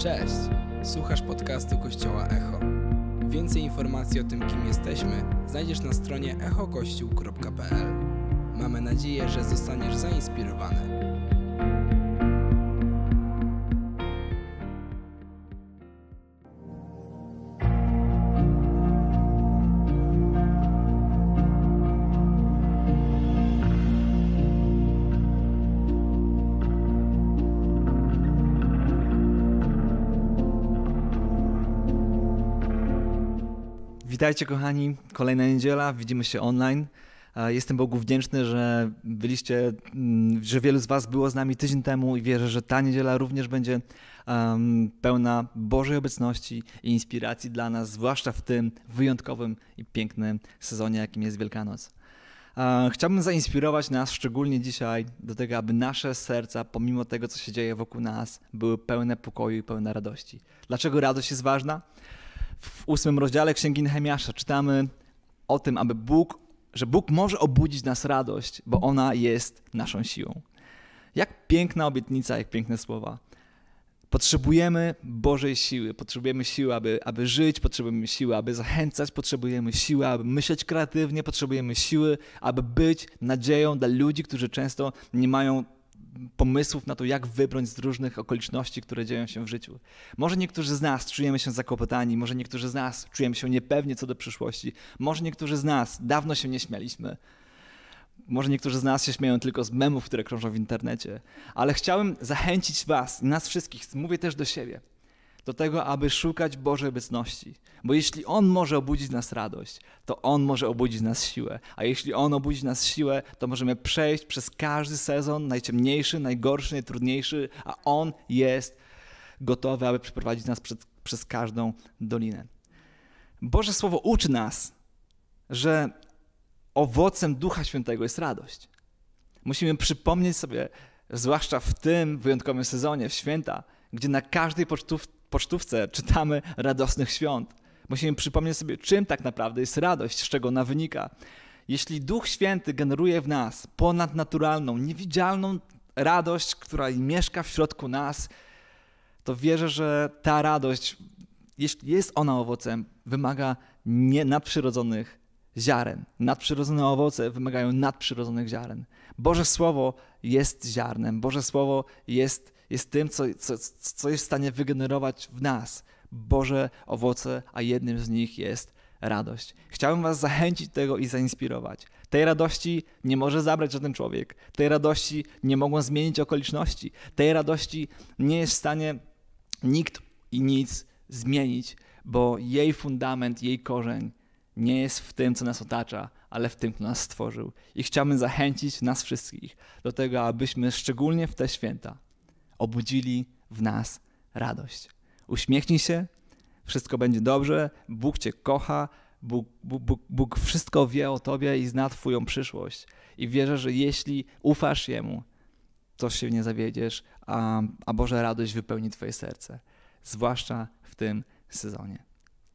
Cześć! Słuchasz podcastu Kościoła Echo. Więcej informacji o tym, kim jesteśmy, znajdziesz na stronie echokościół.pl. Mamy nadzieję, że zostaniesz zainspirowany. Witajcie kochani, kolejna niedziela, widzimy się online. Jestem Bogu wdzięczny, że że wielu z was było z nami tydzień temu i wierzę, że ta niedziela również będzie pełna Bożej obecności i inspiracji dla nas, zwłaszcza w tym wyjątkowym i pięknym sezonie, jakim jest Wielkanoc. Chciałbym zainspirować nas szczególnie dzisiaj do tego, aby nasze serca, pomimo tego, co się dzieje wokół nas, były pełne pokoju i pełne radości. Dlaczego radość jest ważna? W 8 rozdziale Księgi Nehemiasza czytamy o tym, że Bóg może obudzić nas radość, bo ona jest naszą siłą. Jak piękna obietnica, jak piękne słowa. Potrzebujemy Bożej siły, potrzebujemy siły, aby żyć, potrzebujemy siły, aby zachęcać, potrzebujemy siły, aby myśleć kreatywnie, potrzebujemy siły, aby być nadzieją dla ludzi, którzy często nie mają pomysłów na to, jak wybrnąć z różnych okoliczności, które dzieją się w życiu. Może niektórzy z nas czujemy się zakłopotani, może niektórzy z nas czujemy się niepewnie co do przyszłości, może niektórzy z nas dawno się nie śmialiśmy, może niektórzy z nas się śmieją tylko z memów, które krążą w internecie, ale chciałem zachęcić was, nas wszystkich, mówię też do siebie, do tego, aby szukać Bożej obecności. Bo jeśli On może obudzić nas radość, to On może obudzić nas siłę. A jeśli On obudzi nas siłę, to możemy przejść przez każdy sezon, najciemniejszy, najgorszy, najtrudniejszy, a On jest gotowy, aby przeprowadzić nas przez każdą dolinę. Boże Słowo uczy nas, że owocem Ducha Świętego jest radość. Musimy przypomnieć sobie, zwłaszcza w tym wyjątkowym sezonie, w święta, gdzie na każdej pocztówce czytamy radosnych świąt. Musimy przypomnieć sobie, czym tak naprawdę jest radość, z czego ona wynika. Jeśli Duch Święty generuje w nas ponadnaturalną, niewidzialną radość, która mieszka w środku nas, to wierzę, że ta radość, jeśli jest ona owocem, wymaga nadprzyrodzonych ziaren. Nadprzyrodzone owoce wymagają nadprzyrodzonych ziaren. Boże Słowo jest ziarnem. Boże Słowo jest tym, co jest w stanie wygenerować w nas Boże owoce, a jednym z nich jest radość. Chciałbym was zachęcić do tego i zainspirować. Tej radości nie może zabrać żaden człowiek. Tej radości nie mogą zmienić okoliczności. Tej radości nie jest w stanie nikt i nic zmienić, bo jej fundament, jej korzeń nie jest w tym, co nas otacza, ale w tym, kto nas stworzył. I chciałbym zachęcić nas wszystkich do tego, abyśmy szczególnie w te święta obudzili w nas radość. Uśmiechnij się, wszystko będzie dobrze, Bóg cię kocha, Bóg wszystko wie o tobie i zna twoją przyszłość. I wierzę, że jeśli ufasz Jemu, to się nie zawiedziesz, a Boża radość wypełni twoje serce, zwłaszcza w tym sezonie.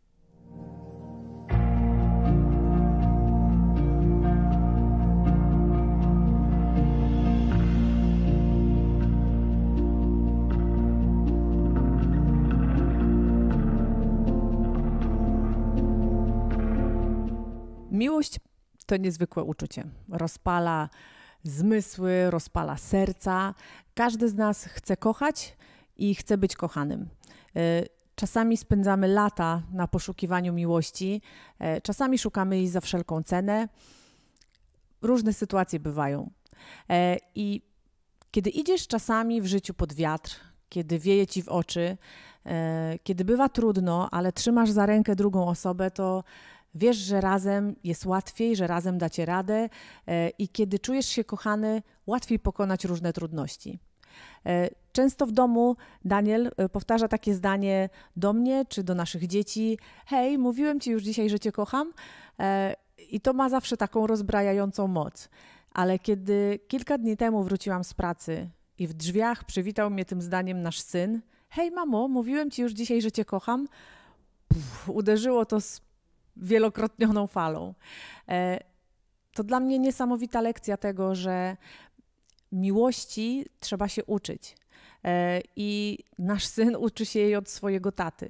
Miłość to niezwykłe uczucie. Rozpala zmysły, rozpala serca. Każdy z nas chce kochać i chce być kochanym. Czasami spędzamy lata na poszukiwaniu miłości, czasami szukamy jej za wszelką cenę. Różne sytuacje bywają. I kiedy idziesz czasami w życiu pod wiatr, kiedy wieje ci w oczy, kiedy bywa trudno, ale trzymasz za rękę drugą osobę, to wiesz, że razem jest łatwiej, że razem dacie radę i kiedy czujesz się kochany, łatwiej pokonać różne trudności. Często w domu Daniel powtarza takie zdanie do mnie czy do naszych dzieci: hej, mówiłem ci już dzisiaj, że cię kocham, i to ma zawsze taką rozbrajającą moc. Ale kiedy kilka dni temu wróciłam z pracy i w drzwiach przywitał mnie tym zdaniem nasz syn: hej mamo, mówiłem ci już dzisiaj, że cię kocham, uderzyło to z wielokrotnioną falą. To dla mnie niesamowita lekcja tego, że miłości trzeba się uczyć. i nasz syn uczy się jej od swojego taty.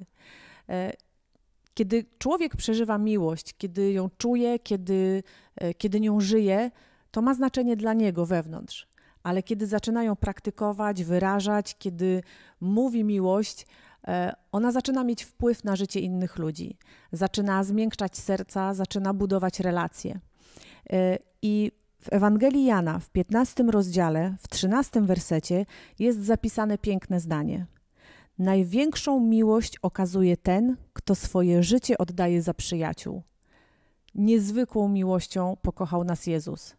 Kiedy człowiek przeżywa miłość, kiedy ją czuje, kiedy nią żyje, to ma znaczenie dla niego wewnątrz. Ale kiedy zaczynają praktykować, wyrażać, kiedy mówi miłość, ona zaczyna mieć wpływ na życie innych ludzi. Zaczyna zmiękczać serca, zaczyna budować relacje. I w Ewangelii Jana w 15 rozdziale, w 13 wersecie jest zapisane piękne zdanie. Największą miłość okazuje ten, kto swoje życie oddaje za przyjaciół. Niezwykłą miłością pokochał nas Jezus.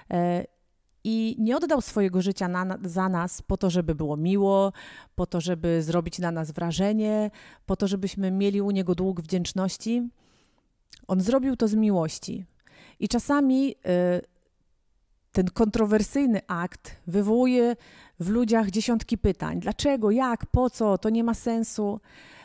I nie oddał swojego życia za nas po to, żeby było miło, po to, żeby zrobić na nas wrażenie, po to, żebyśmy mieli u Niego dług wdzięczności. On zrobił to z miłości. I czasami ten kontrowersyjny akt wywołuje w ludziach dziesiątki pytań. Dlaczego, jak, po co, to nie ma sensu.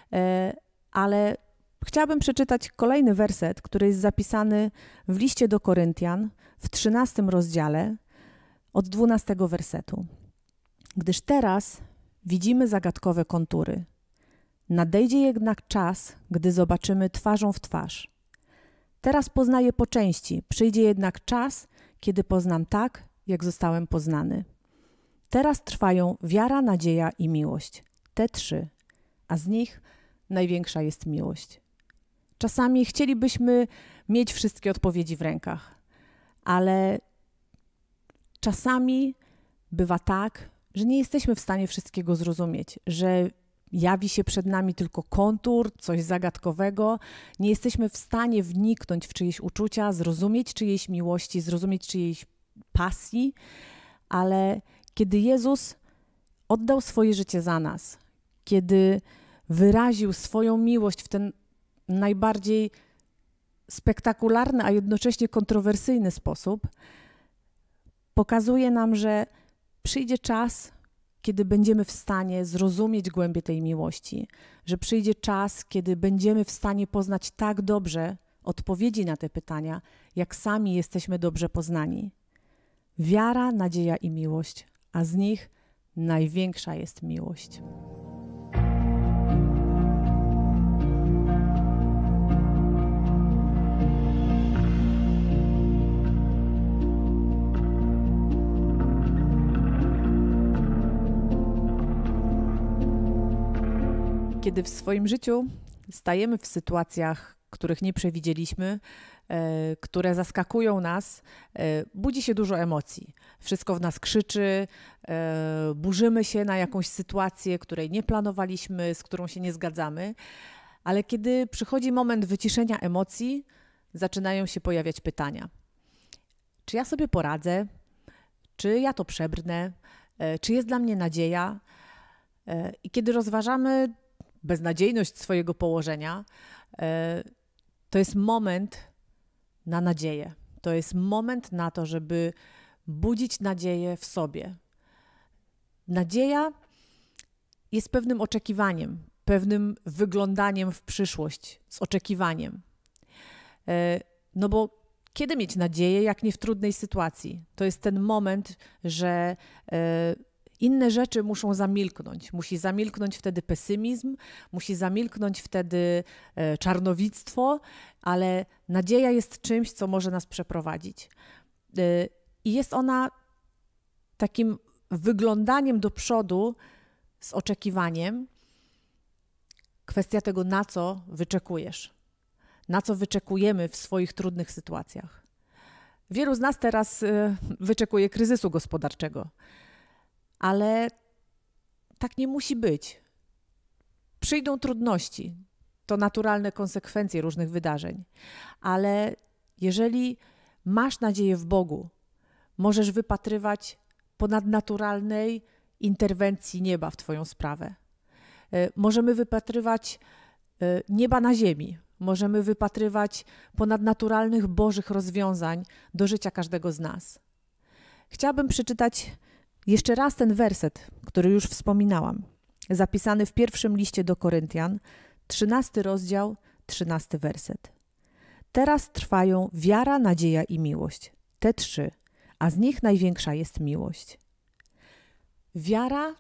Ale chciałabym przeczytać kolejny werset, który jest zapisany w liście do Koryntian w 13 rozdziale od 12 wersetu. Gdyż teraz widzimy zagadkowe kontury. Nadejdzie jednak czas, gdy zobaczymy twarzą w twarz. Teraz poznaję po części, przyjdzie jednak czas, kiedy poznam tak, jak zostałem poznany. Teraz trwają wiara, nadzieja i miłość. Te trzy, a z nich największa jest miłość. Czasami chcielibyśmy mieć wszystkie odpowiedzi w rękach, ale czasami bywa tak, że nie jesteśmy w stanie wszystkiego zrozumieć, że jawi się przed nami tylko kontur, coś zagadkowego. Nie jesteśmy w stanie wniknąć w czyjeś uczucia, zrozumieć czyjejś miłości, zrozumieć czyjejś pasji, ale kiedy Jezus oddał swoje życie za nas, kiedy wyraził swoją miłość w ten najbardziej spektakularny, a jednocześnie kontrowersyjny sposób, pokazuje nam, że przyjdzie czas, kiedy będziemy w stanie zrozumieć głębię tej miłości, że przyjdzie czas, kiedy będziemy w stanie poznać tak dobrze odpowiedzi na te pytania, jak sami jesteśmy dobrze poznani. Wiara, nadzieja i miłość, a z nich największa jest miłość. Kiedy w swoim życiu stajemy w sytuacjach, których nie przewidzieliśmy, które zaskakują nas, budzi się dużo emocji. Wszystko w nas krzyczy, burzymy się na jakąś sytuację, której nie planowaliśmy, z którą się nie zgadzamy, ale kiedy przychodzi moment wyciszenia emocji, zaczynają się pojawiać pytania. Czy ja sobie poradzę? Czy ja to przebrnę? Czy jest dla mnie nadzieja? I kiedy rozważamy beznadziejność swojego położenia, to jest moment na nadzieję. To jest moment na to, żeby budzić nadzieję w sobie. Nadzieja jest pewnym oczekiwaniem, pewnym wyglądaniem w przyszłość, z oczekiwaniem. No bo kiedy mieć nadzieję, jak nie w trudnej sytuacji? To jest ten moment, że inne rzeczy muszą zamilknąć. Musi zamilknąć wtedy pesymizm, musi zamilknąć wtedy czarnowictwo, ale nadzieja jest czymś, co może nas przeprowadzić. I jest ona takim wyglądaniem do przodu z oczekiwaniem. Kwestia tego, na co wyczekujesz, na co wyczekujemy w swoich trudnych sytuacjach. Wielu z nas teraz wyczekuje kryzysu gospodarczego. Ale tak nie musi być. Przyjdą trudności, to naturalne konsekwencje różnych wydarzeń. Ale jeżeli masz nadzieję w Bogu, możesz wypatrywać ponadnaturalnej interwencji nieba w Twoją sprawę. Możemy wypatrywać nieba na ziemi. Możemy wypatrywać ponadnaturalnych Bożych rozwiązań do życia każdego z nas. Chciałabym przeczytać jeszcze raz ten werset, który już wspominałam, zapisany w pierwszym liście do Koryntian, 13 rozdział, 13 werset. Teraz trwają wiara, nadzieja i miłość. Te trzy, a z nich największa jest miłość. Wiara,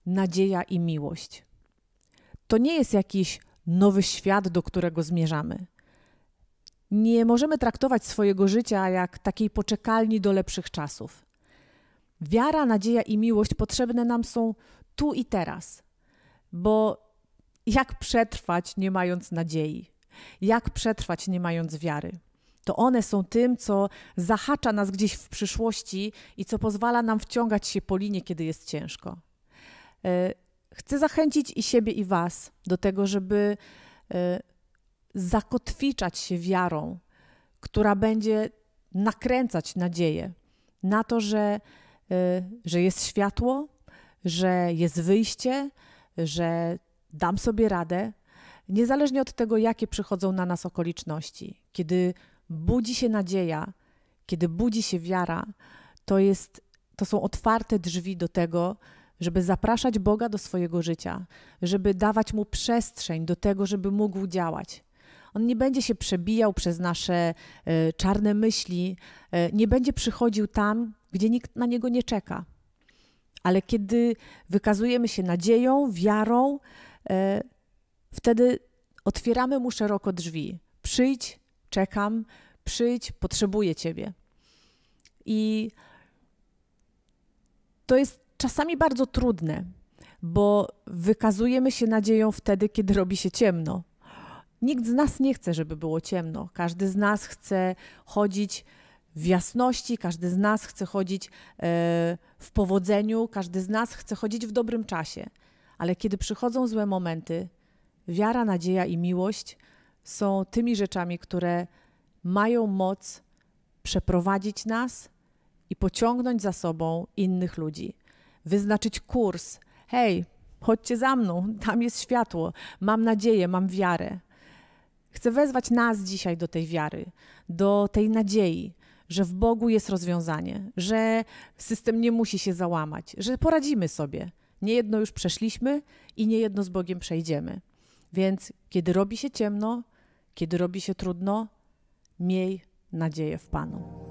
nadzieja i miłość. To nie jest jakiś nowy świat, do którego zmierzamy. Nie możemy traktować swojego życia jak takiej poczekalni do lepszych czasów. Wiara, nadzieja i miłość potrzebne nam są tu i teraz, bo jak przetrwać nie mając nadziei? Jak przetrwać nie mając wiary? To one są tym, co zahacza nas gdzieś w przyszłości i co pozwala nam wciągać się po linie, kiedy jest ciężko. Chcę zachęcić i siebie, i was do tego, żeby zakotwiczać się wiarą, która będzie nakręcać nadzieję na to, że jest światło, że jest wyjście, że dam sobie radę, niezależnie od tego, jakie przychodzą na nas okoliczności. Kiedy budzi się nadzieja, kiedy budzi się wiara, to są otwarte drzwi do tego, żeby zapraszać Boga do swojego życia, żeby dawać Mu przestrzeń do tego, żeby mógł działać. On nie będzie się przebijał przez nasze czarne myśli, nie będzie przychodził tam, gdzie nikt na Niego nie czeka. Ale kiedy wykazujemy się nadzieją, wiarą, wtedy otwieramy Mu szeroko drzwi. Przyjdź, czekam, przyjdź, potrzebuję Ciebie. I to jest czasami bardzo trudne, bo wykazujemy się nadzieją wtedy, kiedy robi się ciemno. Nikt z nas nie chce, żeby było ciemno. Każdy z nas chce chodzić w jasności, każdy z nas chce chodzić w powodzeniu, każdy z nas chce chodzić w dobrym czasie. Ale kiedy przychodzą złe momenty, wiara, nadzieja i miłość są tymi rzeczami, które mają moc przeprowadzić nas i pociągnąć za sobą innych ludzi. Wyznaczyć kurs. Hej, chodźcie za mną, tam jest światło, mam nadzieję, mam wiarę. Chcę wezwać nas dzisiaj do tej wiary, do tej nadziei, że w Bogu jest rozwiązanie, że system nie musi się załamać, że poradzimy sobie. Niejedno już przeszliśmy i niejedno z Bogiem przejdziemy. Więc kiedy robi się ciemno, kiedy robi się trudno, miej nadzieję w Panu.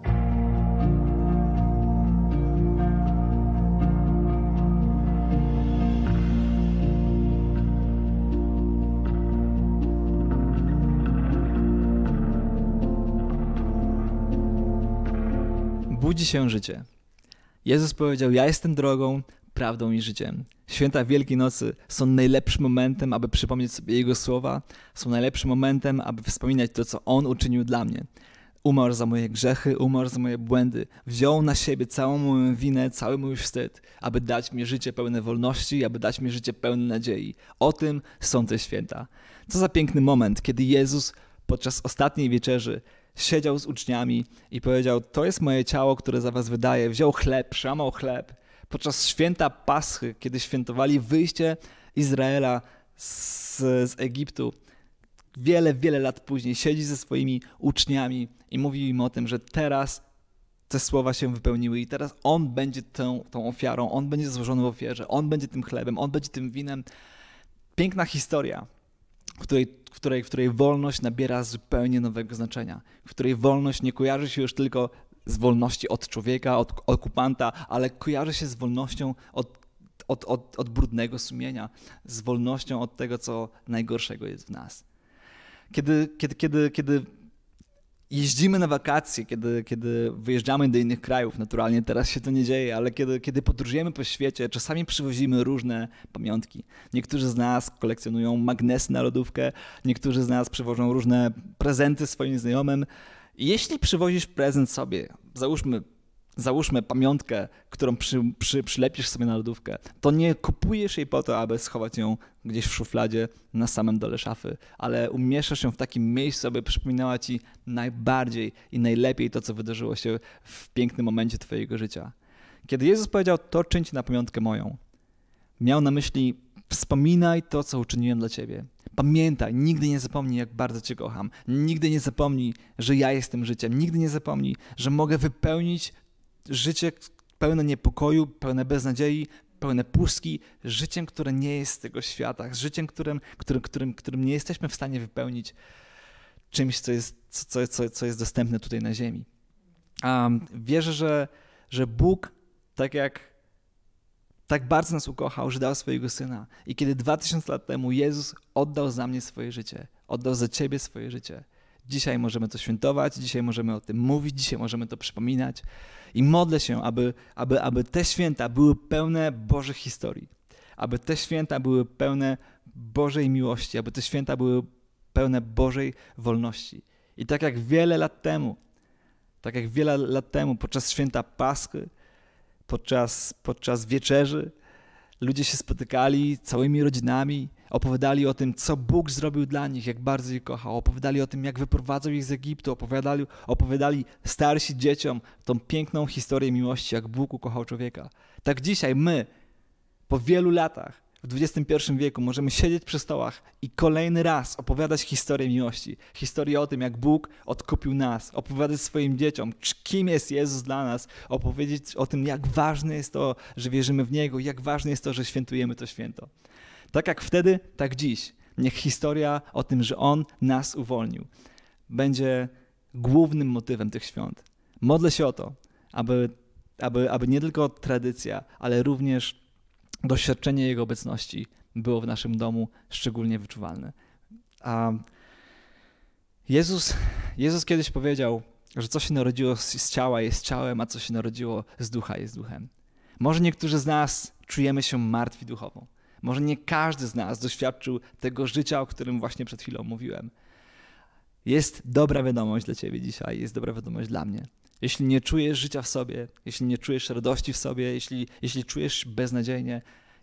Budzi się życie. Jezus powiedział: ja jestem drogą, prawdą i życiem. Święta Wielkiej Nocy są najlepszym momentem, aby przypomnieć sobie Jego słowa, są najlepszym momentem, aby wspominać to, co On uczynił dla mnie. Umarł za moje grzechy, umarł za moje błędy, wziął na siebie całą moją winę, cały mój wstyd, aby dać mi życie pełne wolności, aby dać mi życie pełne nadziei. O tym są te święta. Co za piękny moment, kiedy Jezus podczas ostatniej wieczerzy siedział z uczniami i powiedział: to jest moje ciało, które za was wydaję. Wziął chleb, przełamał chleb. Podczas święta Paschy, kiedy świętowali wyjście Izraela z Egiptu, wiele lat później siedzi ze swoimi uczniami i mówi im o tym, że teraz te słowa się wypełniły i teraz On będzie tą ofiarą, On będzie złożony w ofierze, On będzie tym chlebem, On będzie tym winem. Piękna historia, w której wolność nabiera zupełnie nowego znaczenia, w której wolność nie kojarzy się już tylko z wolności od człowieka, od okupanta, ale kojarzy się z wolnością od brudnego sumienia, z wolnością od tego, co najgorszego jest w nas. Kiedy jeździmy na wakacje, kiedy wyjeżdżamy do innych krajów, naturalnie teraz się to nie dzieje, ale kiedy podróżujemy po świecie, czasami przywozimy różne pamiątki. Niektórzy z nas kolekcjonują magnesy na lodówkę, niektórzy z nas przywożą różne prezenty swoim znajomym. I jeśli przywozisz prezent sobie, załóżmy pamiątkę, którą przylepisz sobie na lodówkę, to nie kupujesz jej po to, aby schować ją gdzieś w szufladzie na samym dole szafy, ale umieszczasz ją w takim miejscu, aby przypominała ci najbardziej i najlepiej to, co wydarzyło się w pięknym momencie twojego życia. Kiedy Jezus powiedział: to czyńcie na pamiątkę moją, miał na myśli: wspominaj to, co uczyniłem dla ciebie. Pamiętaj, nigdy nie zapomnij, jak bardzo cię kocham. Nigdy nie zapomnij, że ja jestem życiem. Nigdy nie zapomnij, że mogę wypełnić życie pełne niepokoju, pełne beznadziei, pełne pustki, życiem, które nie jest z tego świata, życiem, którym nie jesteśmy w stanie wypełnić czymś, co jest dostępne tutaj na ziemi. Wierzę, że Bóg, tak jak tak bardzo nas ukochał, że dał swojego Syna. I kiedy 2000 lat temu Jezus oddał za mnie swoje życie, oddał za ciebie swoje życie, dzisiaj możemy to świętować, dzisiaj możemy o tym mówić, dzisiaj możemy to przypominać. I modlę się, aby te święta były pełne Bożych historii, aby te święta były pełne Bożej miłości, aby te święta były pełne Bożej wolności. I tak jak wiele lat temu podczas święta Paschy, podczas wieczerzy, ludzie się spotykali całymi rodzinami, opowiadali o tym, co Bóg zrobił dla nich, jak bardzo ich kochał, opowiadali o tym, jak wyprowadzał ich z Egiptu, opowiadali starsi dzieciom tą piękną historię miłości, jak Bóg ukochał człowieka. Tak dzisiaj my, po wielu latach, w XXI wieku możemy siedzieć przy stołach i kolejny raz opowiadać historię miłości. Historię o tym, jak Bóg odkupił nas, opowiadać swoim dzieciom, kim jest Jezus dla nas, opowiedzieć o tym, jak ważne jest to, że wierzymy w Niego, jak ważne jest to, że świętujemy to święto. Tak jak wtedy, tak dziś. Niech historia o tym, że On nas uwolnił, będzie głównym motywem tych świąt. Modlę się o to, aby nie tylko tradycja, ale również doświadczenie Jego obecności było w naszym domu szczególnie wyczuwalne. A Jezus kiedyś powiedział, że co się narodziło z ciała jest ciałem, a co się narodziło z ducha jest duchem. Może niektórzy z nas czujemy się martwi duchowo. Może nie każdy z nas doświadczył tego życia, o którym właśnie przed chwilą mówiłem. Jest dobra wiadomość dla ciebie dzisiaj, jest dobra wiadomość dla mnie. Jeśli nie czujesz życia w sobie, jeśli nie czujesz radości w sobie, jeśli czujesz beznadziejnie,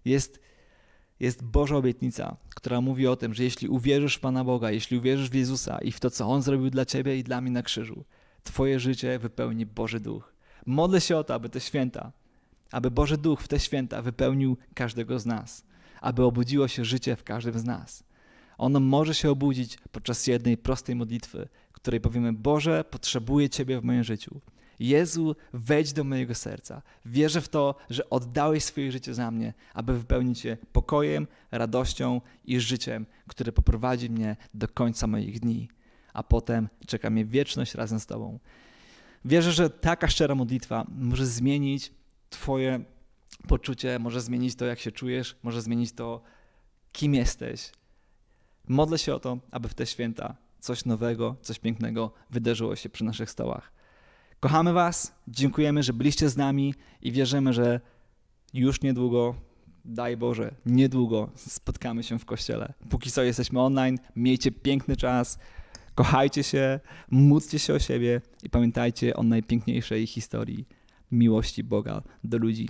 jest Boża obietnica, która mówi o tym, że jeśli uwierzysz w Pana Boga, jeśli uwierzysz w Jezusa i w to, co On zrobił dla ciebie i dla mnie na krzyżu, twoje życie wypełni Boży Duch. Modlę się o to, aby Boży Duch w te święta wypełnił każdego z nas, aby obudziło się życie w każdym z nas. Ono może się obudzić podczas jednej prostej modlitwy, której powiemy: Boże, potrzebuję Ciebie w moim życiu. Jezu, wejdź do mojego serca. Wierzę w to, że oddałeś swoje życie za mnie, aby wypełnić je pokojem, radością i życiem, które poprowadzi mnie do końca moich dni. A potem czeka mnie wieczność razem z Tobą. Wierzę, że taka szczera modlitwa może zmienić Twoje poczucie, może zmienić to, jak się czujesz, może zmienić to, kim jesteś. Modlę się o to, aby w te święta coś nowego, coś pięknego wydarzyło się przy naszych stołach. Kochamy Was, dziękujemy, że byliście z nami i wierzymy, że już niedługo, daj Boże, niedługo spotkamy się w kościele. Póki co jesteśmy online, miejcie piękny czas, kochajcie się, módlcie się o siebie i pamiętajcie o najpiękniejszej historii miłości Boga do ludzi.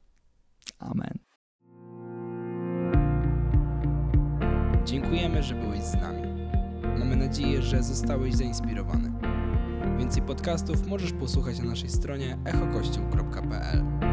Amen. Dziękujemy, że byłeś z nami. Mamy nadzieję, że zostałeś zainspirowany. Więcej podcastów możesz posłuchać na naszej stronie echokościół.pl.